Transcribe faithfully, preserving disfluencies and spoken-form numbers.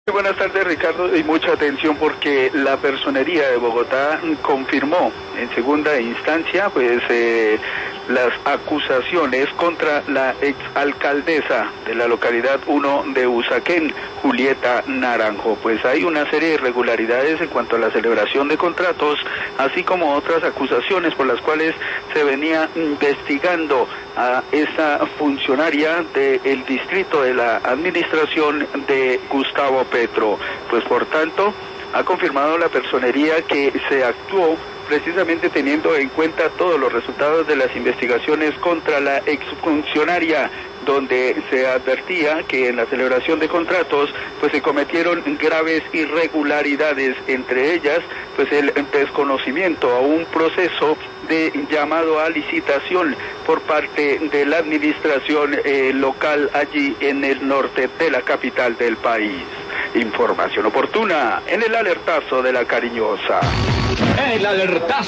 Buenas tardes, Ricardo, y mucha atención porque la Personería de Bogotá confirmó en segunda instancia pues eh, las acusaciones contra la exalcaldesa de la localidad uno de Usaquén, Julieta Naranjo. Pues hay una serie de irregularidades en cuanto a la celebración de contratos, así como otras acusaciones por las cuales se venía investigando a esa funcionaria del distrito de la administración de Gustavo Petro. Pues por tanto, ha confirmado la Personería que se actuó precisamente teniendo en cuenta todos los resultados de las investigaciones contra la exfuncionaria, donde se advertía que en la celebración de contratos pues se cometieron graves irregularidades, entre ellas pues el desconocimiento a un proceso de llamado a licitación por parte de la administración eh, local allí en el norte de la capital del país. Información oportuna en el alertazo de la Cariñosa. El alertazo.